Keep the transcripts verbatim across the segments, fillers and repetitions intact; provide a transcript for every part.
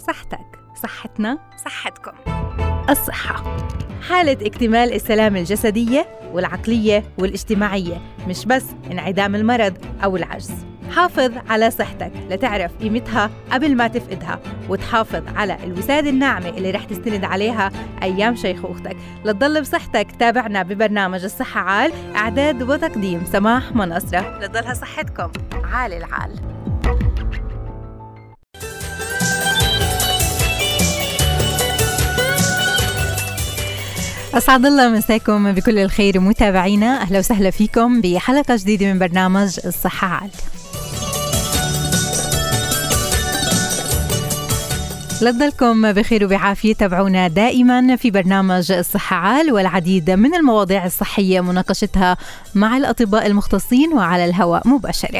صحتك صحتنا صحتكم. الصحة حالة اكتمال السلامة الجسدية والعقلية والاجتماعية، مش بس انعدام المرض أو العجز. حافظ على صحتك لتعرف قيمتها قبل ما تفقدها، وتحافظ على الوسادة الناعمة اللي رح تستند عليها أيام شيخوختك. لتضل بصحتك تابعنا ببرنامج الصحة عال، إعداد وتقديم سماح منصرة. لتضلها صحتكم عال العال. أسعد الله مساكم بكل الخير متابعينا، أهلا وسهلا فيكم بحلقة جديدة من برنامج الصحة عال. لتضلكم بخير وبعافية، تابعونا دائما في برنامج الصحة عال، والعديد من المواضيع الصحية مناقشتها مع الأطباء المختصين وعلى الهواء مباشرة.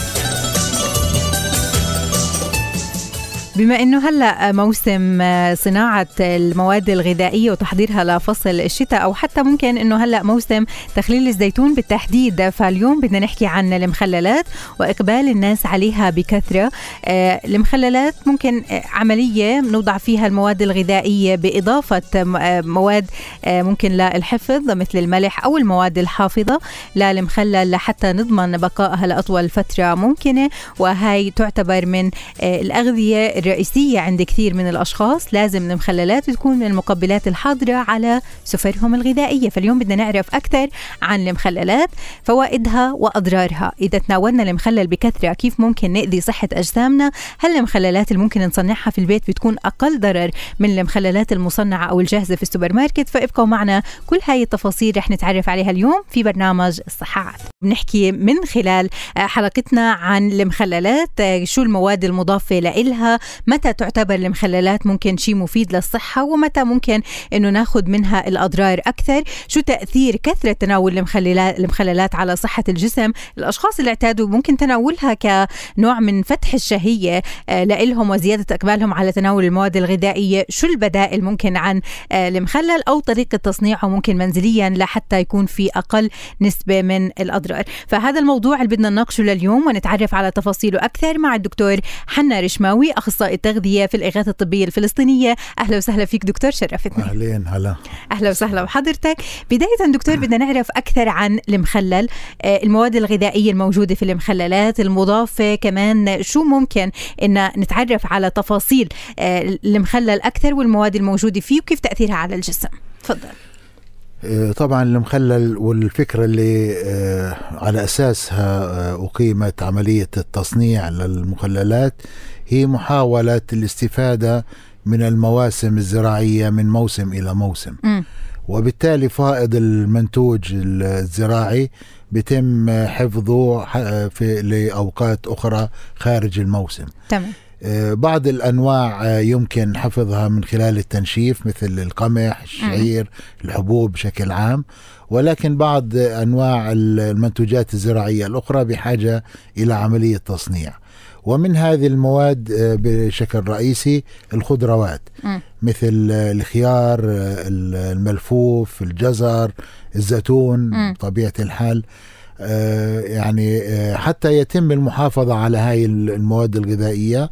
بما أنه هلأ موسم صناعة المواد الغذائية وتحضيرها لفصل الشتاء، أو حتى ممكن أنه هلأ موسم تخليل الزيتون بالتحديد، فاليوم بدنا نحكي عن المخللات وإقبال الناس عليها بكثرة. المخللات ممكن عملية نوضع فيها المواد الغذائية بإضافة مواد ممكن للحفظ مثل الملح أو المواد الحافظة للمخلل لحتى نضمن بقائها لأطول فترة ممكنة، وهي تعتبر من الأغذية الرئيسية عند كثير من الأشخاص. لازم المخللات تكون من المقبلات الحاضرة على سفرهم الغذائية. فاليوم بدنا نعرف أكثر عن المخللات، فوائدها وأضرارها. إذا تناولنا المخلل بكثرة كيف ممكن نأذي صحة أجسامنا؟ هل المخللات اللي ممكن نصنعها في البيت بتكون أقل ضرر من المخللات المصنعة أو الجاهزة في السوبر ماركت؟ فابقوا معنا، كل هاي التفاصيل رح نتعرف عليها اليوم في برنامج الصحة عال. بنحكي من خلال حلقتنا عن المخللات، شو المواد المضافة لإلها، متى تعتبر المخللات ممكن شيء مفيد للصحة، ومتى ممكن إنه ناخد منها الأضرار أكثر، شو تأثير كثرة تناول المخللات المخللات على صحة الجسم. الأشخاص اللي اعتادوا ممكن تناولها كنوع من فتح الشهية لإلهم وزيادة إقبالهم على تناول المواد الغذائية. شو البدائل ممكن عن المخلل، أو طريقة تصنيعه ممكن منزليا لحتى يكون في أقل نسبة من الأضرار. فهذا الموضوع اللي بدنا نناقشه لليوم ونتعرف على تفاصيله أكثر مع الدكتور حنا رشماوي، أخصائي التغذية في الإغاثة الطبية الفلسطينية. أهلا وسهلا فيك دكتور، شرفتني. أهلين هلا. أهلا وسهلا بحضرتك. بداية دكتور بدنا نعرف أكثر عن المخلل، المواد الغذائية الموجودة في المخللات المضافة، كمان شو ممكن إن نتعرف على تفاصيل المخلل أكثر والمواد الموجودة فيه وكيف تأثيرها على الجسم. تفضل. طبعا المخلل والفكرة اللي على أساسها أقيمت عملية التصنيع للمخللات هي محاولة الاستفادة من المواسم الزراعية من موسم إلى موسم، م. وبالتالي فائض المنتوج الزراعي بيتم حفظه في لأوقات أخرى خارج الموسم. تمام. بعض الأنواع يمكن حفظها من خلال التنشيف مثل القمح، الشعير، الحبوب بشكل عام، ولكن بعض أنواع المنتوجات الزراعية الأخرى بحاجة إلى عملية تصنيع. ومن هذه المواد بشكل رئيسي الخضروات م. مثل الخيار، الملفوف، الجزر، الزيتون م. بطبيعة الحال. يعني حتى يتم المحافظة على هاي المواد الغذائية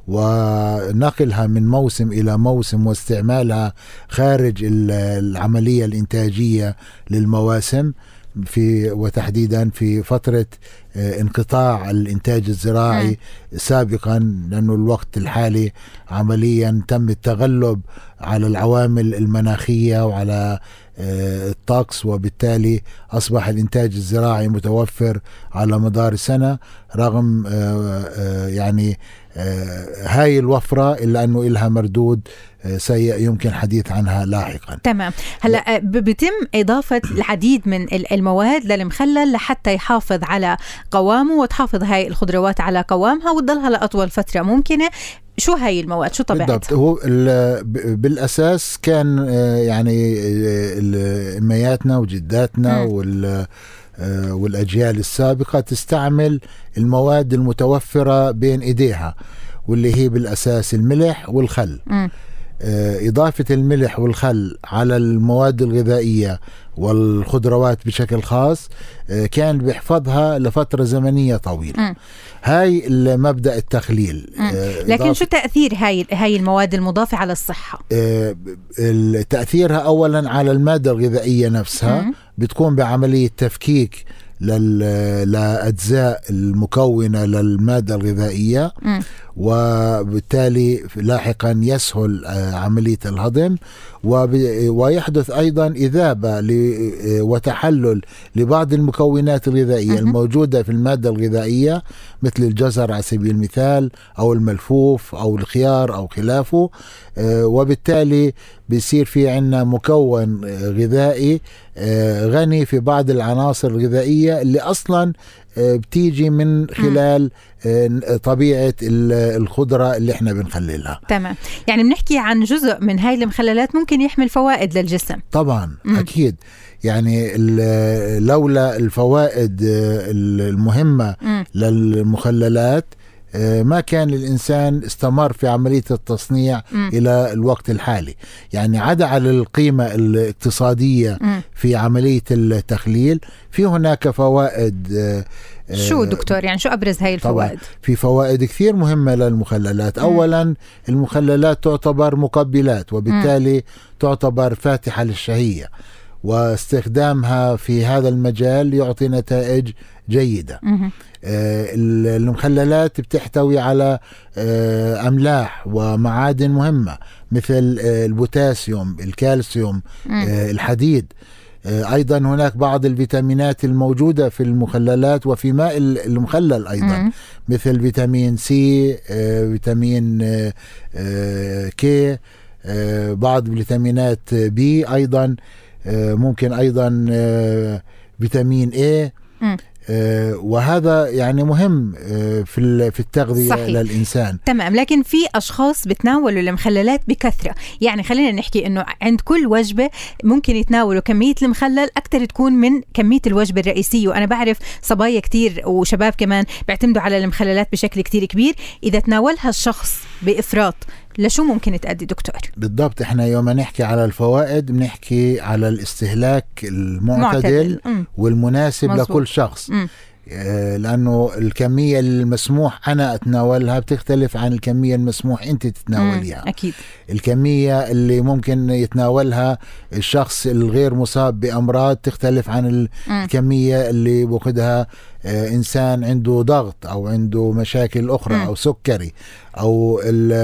ونقلها من موسم إلى موسم واستعمالها خارج العملية الإنتاجية للمواسم، في وتحديدا في فترة انقطاع الإنتاج الزراعي م. سابقا، لأنه الوقت الحالي عمليا تم التغلب على العوامل المناخية وعلى الطقس، وبالتالي أصبح الإنتاج الزراعي متوفر على مدار السنة، رغم يعني هاي الوفرة إلا أنه إلها مردود سيء يمكن حديث عنها لاحقا. تمام. هلا بتم إضافة العديد من المواد للمخلل لحتى يحافظ على قوامه وتحافظ هاي الخضروات على قوامها وتضلها لأطول فترة ممكنة. شو هاي المواد؟ شو طبيعتها؟ هو بالأساس كان يعني أمياتنا وجداتنا وال والأجيال السابقة تستعمل المواد المتوفرة بين إيديها، واللي هي بالأساس الملح والخل. م. إضافة الملح والخل على المواد الغذائية والخضروات بشكل خاص كان بيحفظها لفترة زمنية طويلة. م. هاي مبدأ التخليل. لكن شو تأثير هاي هاي المواد المضافة على الصحة؟ تأثيرها أولا على المادة الغذائية نفسها. م. بتكون بعملية تفكيك للأجزاء المكونة للمادة الغذائية. م. وبالتالي لاحقا يسهل عملية الهضم، ويحدث أيضا إذابة وتحلل لبعض المكونات الغذائية الموجودة في المادة الغذائية مثل الجزر على سبيل المثال أو الملفوف أو الخيار أو خلافه، وبالتالي بيصير في عنا مكون غذائي غني في بعض العناصر الغذائية اللي أصلا بتيجي من خلال طبيعة الخضرة اللي احنا بنخللها. تمام، يعني بنحكي عن جزء من هاي المخللات ممكن يحمل فوائد للجسم. طبعا. مم. أكيد، يعني لولا الفوائد المهمة مم. للمخللات ما كان الإنسان استمر في عملية التصنيع م. إلى الوقت الحالي. يعني عدا على القيمة الاقتصادية م. في عملية التخليل، في هناك فوائد. شو دكتور، يعني شو أبرز هاي الفوائد؟ طبعا في فوائد كثير مهمة للمخللات. م. أولا المخللات تعتبر مقبلات، وبالتالي م. تعتبر فاتحة للشهية، واستخدامها في هذا المجال يعطي نتائج جيدة. م. المخللات بتحتوي على أملاح ومعادن مهمة مثل البوتاسيوم، الكالسيوم، الحديد. أيضا هناك بعض الفيتامينات الموجودة في المخللات وفي ماء المخلل أيضا، مثل فيتامين سي، فيتامين كي، بعض فيتامينات بي أيضا، ممكن أيضا فيتامين اي. آه وهذا يعني مهم آه في في التغذية. صحيح. للإنسان. تمام، لكن في أشخاص بتناولوا المخللات بكثرة، يعني خلينا نحكي إنه عند كل وجبة ممكن يتناولوا كمية المخلل أكتر تكون من كمية الوجبة الرئيسية. وأنا بعرف صبايا كتير وشباب كمان بيعتمدوا على المخللات بشكل كتير كبير. إذا تناولها الشخص بإفراط لشو ممكن تؤدي دكتور؟ بالضبط، احنا يوم نحكي على الفوائد بنحكي على الاستهلاك المعتدل معتدل. والمناسب مزبوط. لكل شخص. م. لأنه الكمية المسموح أنا أتناولها بتختلف عن الكمية المسموح أنت تتناوليها. أكيد. الكمية اللي ممكن يتناولها الشخص الغير مصاب بأمراض تختلف عن الكمية اللي بأخذها إنسان عنده ضغط أو عنده مشاكل أخرى. م. أو سكري، أو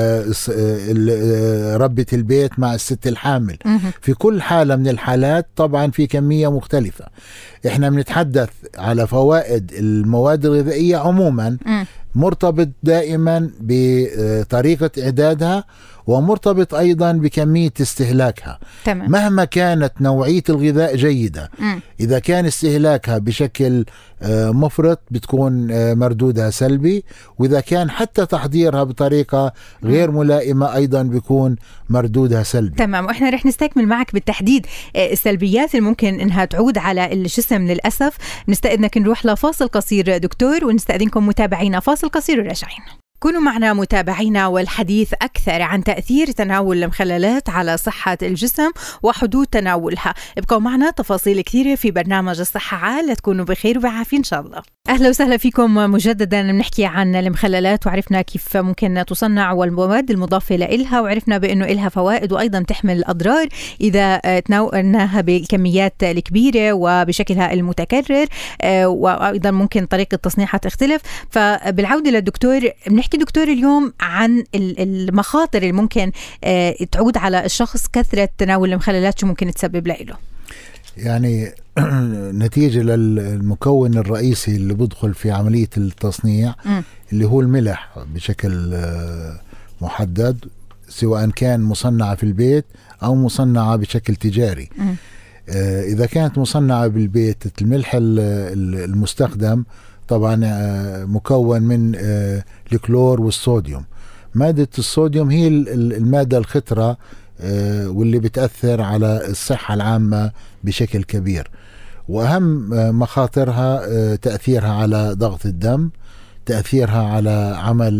ربة البيت مع الست الحامل. م. في كل حالة من الحالات طبعا في كمية مختلفة. إحنا بنتحدث على فوائد المواد الغذائية عموما، م. مرتبط دائما بطريقة إعدادها، ومرتبط أيضا بكمية استهلاكها. تمام. مهما كانت نوعية الغذاء جيدة، م. إذا كان استهلاكها بشكل مفرط بتكون مردودها سلبي، وإذا كان حتى تحضيرها بطريقة غير ملائمة أيضا بيكون مردودها سلبي. تمام، وإحنا رح نستكمل معك بالتحديد السلبيات اللي ممكن إنها تعود على الجسم للأسف. نستأذنك نروح لفاصل قصير دكتور، ونستأذنكم متابعينا فاصل قصير وراجعين. كونوا معنا متابعينا والحديث أكثر عن تأثير تناول المخللات على صحة الجسم وحدود تناولها. ابقوا معنا، تفاصيل كثيرة في برنامج الصحة عال، تكونوا بخير وبعافية إن شاء الله. أهلا وسهلا فيكم مجددا. بنحكي عن المخللات وعرفنا كيف ممكن تصنع والمواد المضافة لإلها، وعرفنا بأنه إلها فوائد وأيضا تحمل أضرار إذا تناولناها بالكميات الكبيرة وبشكلها المتكرر، وأيضا ممكن طريقة تصنيعها تختلف. فبالعودة للدكتور، بنحكي دكتور اليوم عن المخاطر اللي ممكن تعود على الشخص كثرة تناول المخللات، شو ممكن تسبب له. يعني نتيجة للمكون الرئيسي اللي بدخل في عملية التصنيع م. اللي هو الملح بشكل محدد، سواء كان مصنعة في البيت أو مصنعة بشكل تجاري. م. إذا كانت مصنعة بالبيت، الملح المستخدم طبعا مكون من الكلور والصوديوم. مادة الصوديوم هي المادة الخطرة واللي بتأثر على الصحة العامة بشكل كبير، وأهم مخاطرها تأثيرها على ضغط الدم، تأثيرها على عمل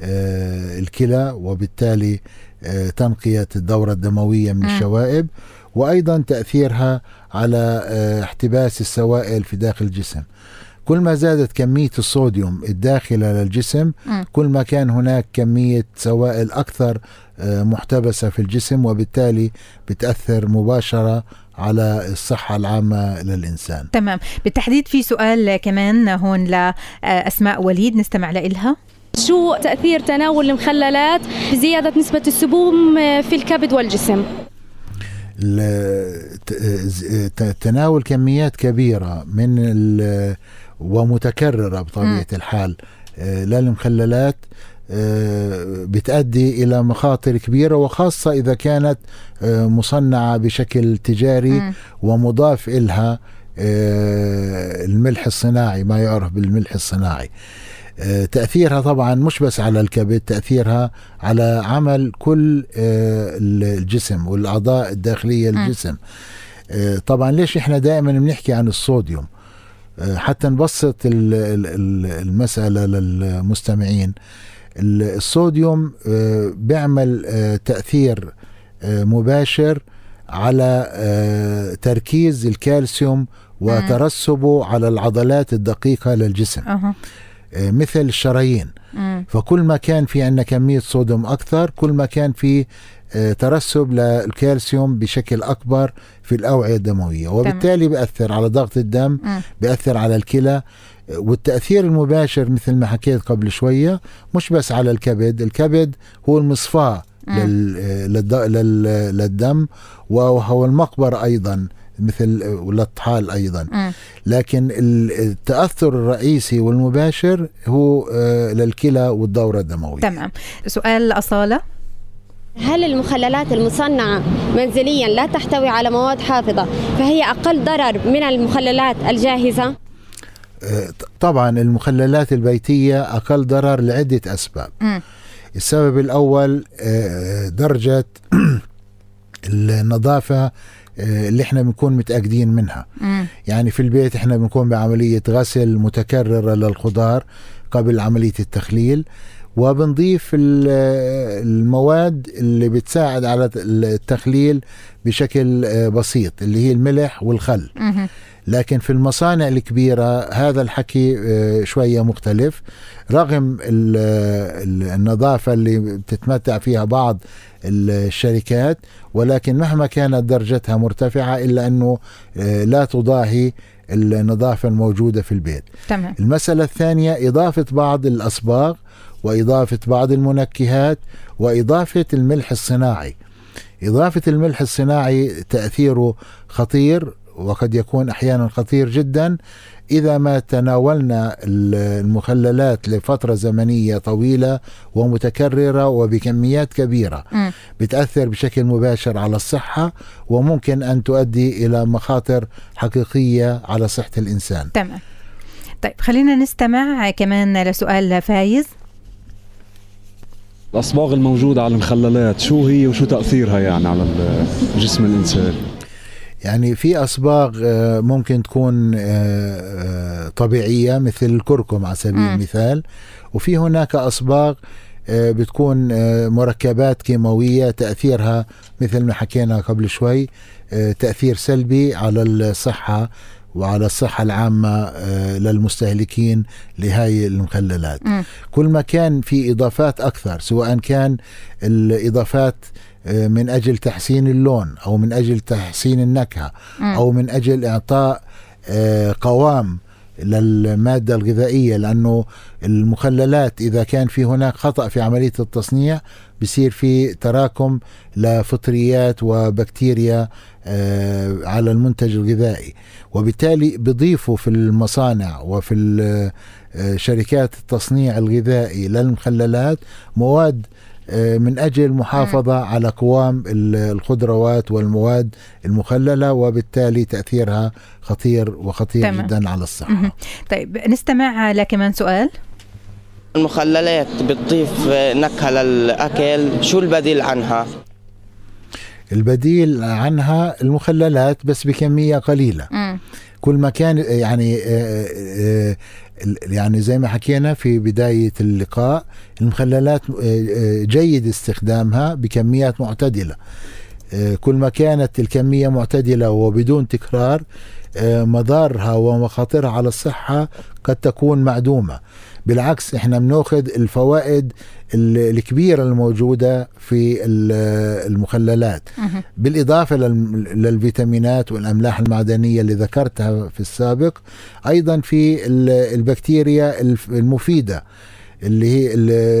الكلى، وبالتالي تنقية الدورة الدموية من الشوائب، وأيضا تأثيرها على احتباس السوائل في داخل الجسم. كل ما زادت كمية الصوديوم الداخلة للجسم كل ما كان هناك كمية سوائل أكثر محتبسة في الجسم، وبالتالي بتأثر مباشرة على الصحة العامة للإنسان. تمام. بالتحديد في سؤال كمان هون لأسماء وليد نستمع لإلها. شو تأثير تناول المخللات بزيادة نسبة السموم في الكبد والجسم؟ تناول كميات كبيرة من ومتكررة بطبيعة الحال للمخللات بتؤدي إلى مخاطر كبيرة، وخاصة إذا كانت مصنعة بشكل تجاري ومضاف إلها الملح الصناعي، ما يعرف بالملح الصناعي. تأثيرها طبعا مش بس على الكبد، تأثيرها على عمل كل الجسم والأعضاء الداخلية للجسم. طبعا ليش إحنا دائما بنحكي عن الصوديوم؟ حتى نبسط المسألة للمستمعين. الصوديوم بيعمل تأثير مباشر على تركيز الكالسيوم وترسبه على العضلات الدقيقة للجسم مثل الشرايين. فكل ما كان في عندنا كمية صوديوم أكثر كل ما كان في ترسب للكالسيوم بشكل أكبر في الأوعية الدموية، وبالتالي بيأثر على ضغط الدم، بيأثر على الكلى. والتأثير المباشر مثل ما حكيت قبل شوية مش بس على الكبد، الكبد هو المصفاة للدم وهو المقبرة أيضا مثل والطحال أيضا. م. لكن التأثر الرئيسي والمباشر هو للكلى والدورة الدموية. تمام. سؤال أصالة: هل المخللات المصنعة منزليا لا تحتوي على مواد حافظة فهي أقل ضرر من المخللات الجاهزة؟ طبعا المخللات البيتية أقل ضرر لعدة أسباب. م. السبب الأول درجة النظافة اللي احنا بنكون متأكدين منها. م. يعني في البيت احنا بنكون بعملية غسل متكررة للخضار قبل عملية التخليل، وبنضيف المواد اللي بتساعد على التخليل بشكل بسيط اللي هي الملح والخل. م. لكن في المصانع الكبيرة هذا الحكي شوية مختلف، رغم النظافة اللي بتتمتع فيها بعض الشركات، ولكن مهما كانت درجتها مرتفعة إلا أنه لا تضاهي النظافة الموجودة في البيت. تمام. المسألة الثانية إضافة بعض الأصباغ وإضافة بعض المنكهات وإضافة الملح الصناعي. إضافة الملح الصناعي تأثيره خطير، وقد يكون أحيانا خطير جدا إذا ما تناولنا المخللات لفترة زمنية طويلة ومتكررة وبكميات كبيرة. م. بتأثر بشكل مباشر على الصحة، وممكن أن تؤدي إلى مخاطر حقيقية على صحة الإنسان. تمام. طيب خلينا نستمع كمان لسؤال فايز. الأصباغ الموجودة على المخللات شو هي وشو تأثيرها يعني على جسم الإنسان؟ يعني في أصباغ ممكن تكون طبيعية مثل الكركم على سبيل المثال، وفي هناك أصباغ بتكون مركبات كيماوية تأثيرها مثل ما حكينا قبل شوي تأثير سلبي على الصحة وعلى الصحة العامة للمستهلكين لهاي المخللات. م. كل ما كان في إضافات أكثر، سواء كان الإضافات من أجل تحسين اللون أو من أجل تحسين النكهة م. أو من أجل إعطاء قوام للمادة الغذائية، لأنه المخللات إذا كان في هناك خطأ في عملية التصنيع بيصير في تراكم لفطريات وبكتيريا على المنتج الغذائي، وبالتالي بيضيفوا في المصانع وفي شركات التصنيع الغذائي للمخللات مواد من أجل محافظة م. على قوام الخضروات والمواد المخللة، وبالتالي تأثيرها خطير وخطير تمام. جدا على الصحة. م- طيب نستمع لكمان سؤال. المخللات بتضيف نكهة للأكل، شو البديل عنها؟ البديل عنها المخللات بس بكمية قليلة. م. كل ما كان يعني يعني زي ما حكينا في بداية اللقاء، المخللات جيد استخدامها بكميات معتدلة. كل ما كانت الكمية معتدلة وبدون تكرار، مضارها ومخاطرها على الصحة قد تكون معدومة. بالعكس احنا بناخذ الفوائد الكبيرة الموجودة في المخللات، بالإضافة للفيتامينات والأملاح المعدنية اللي ذكرتها في السابق، أيضا في البكتيريا المفيدة اللي هي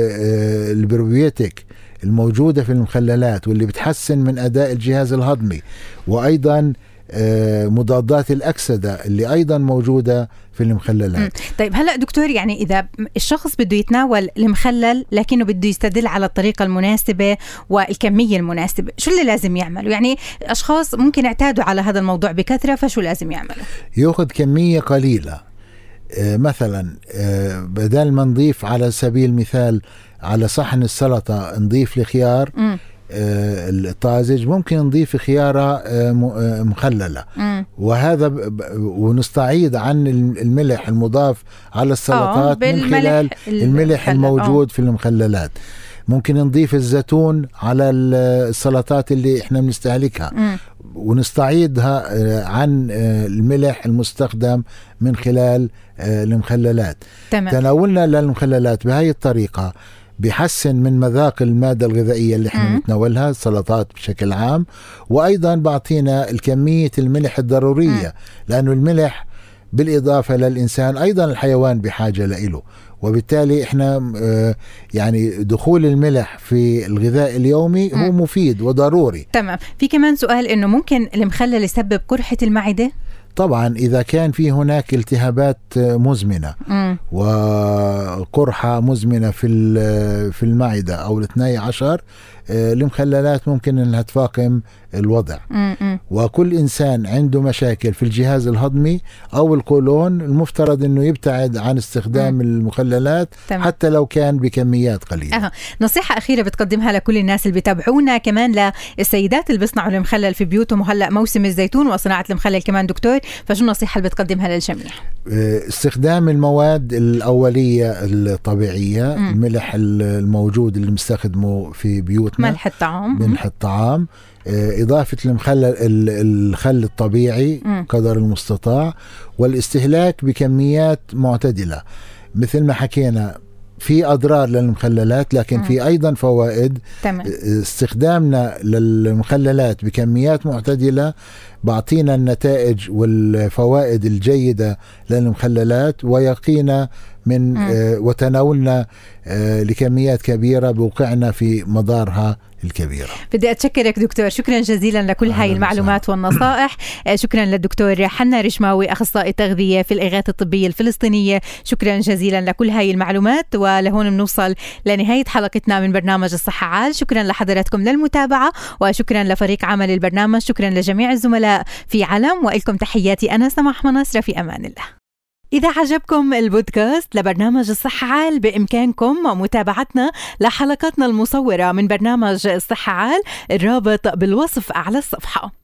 البروبيوتيك الموجودة في المخللات واللي بتحسن من أداء الجهاز الهضمي، وأيضا مضادات الأكسدة اللي أيضا موجودة في المخللات. طيب هلأ دكتور، يعني إذا الشخص بده يتناول المخلل لكنه بده يستدل على الطريقة المناسبة والكمية المناسبة، شو اللي لازم يعمله؟ يعني أشخاص ممكن اعتادوا على هذا الموضوع بكثرة، فشو لازم يعمله؟ يأخذ كمية قليلة. مثلا بدل ما نضيف على سبيل المثال على صحن السلطة نضيف الخيار م. الطازج، ممكن نضيف خيارة مخللة، م. وهذا ب... ونستعيد عن الملح المضاف على السلطات من خلال الملح الموجود أوه. في المخللات. ممكن نضيف الزيتون على السلطات اللي احنا بنستهلكها، م. ونستعيدها عن الملح المستخدم من خلال المخللات. تمام. تناولنا للمخللات بهاي الطريقة بيحسن من مذاق المادة الغذائية اللي احنا نتناولها، السلطات بشكل عام، وأيضا بعطينا الكمية الملح الضرورية، م. لأنه الملح بالإضافة للإنسان أيضا الحيوان بحاجة له، وبالتالي احنا يعني دخول الملح في الغذاء اليومي م. هو مفيد وضروري. تمام. في كمان سؤال، إنه ممكن المخلل يسبب قرحة المعدة؟ طبعا إذا كان في هناك التهابات مزمنة م. وقرحة مزمنة في في المعدة أو الاثني عشر، المخللات ممكن أنها تفاقم الوضع. م- م. وكل إنسان عنده مشاكل في الجهاز الهضمي أو القولون المفترض أنه يبتعد عن استخدام م. المخللات. تمام. حتى لو كان بكميات قليلة. أه. نصيحة أخيرة بتقدمها لكل الناس اللي بيتابعونا، كمان للسيدات اللي بيصنعوا المخلل في بيوتهم، وهلأ موسم الزيتون وصناعة المخلل كمان دكتور، فشو النصيحة اللي بتقدمها للجميع؟ استخدام المواد الأولية الطبيعية، م. الملح الموجود اللي بنستخدمه في بيوتنا، ملح الطعام، ملح الطعام، إضافة المخلل الخل الطبيعي م. قدر المستطاع، والاستهلاك بكميات معتدلة. مثل ما حكينا في أضرار للمخللات لكن م. في أيضا فوائد. تمام. استخدامنا للمخللات بكميات معتدلة بعطينا النتائج والفوائد الجيدة للمخللات، ويقينا من آه وتناولنا آه لكميات كبيرة بوقعنا في مضارها الكبيرة. بدي أتشكرك دكتور، شكرا جزيلا لكل هاي المعلومات والنصائح. شكرا للدكتور حنا رشماوي، أخصائي تغذية في الإغاثة الطبية الفلسطينية، شكرا جزيلا لكل هاي المعلومات. ولهون بنوصل لنهاية حلقتنا من برنامج الصحة عال. شكرا لحضراتكم للمتابعة، وشكرا لفريق عمل البرنامج، شكرا لجميع الزملاء في علم، وإلكم تحياتي أنا سماح مناصرة، في أمان الله. إذا عجبكم البودكاست لبرنامج الصحة عال، بإمكانكم متابعتنا لحلقاتنا المصورة من برنامج الصحة عال، الرابط بالوصف أعلى الصفحة.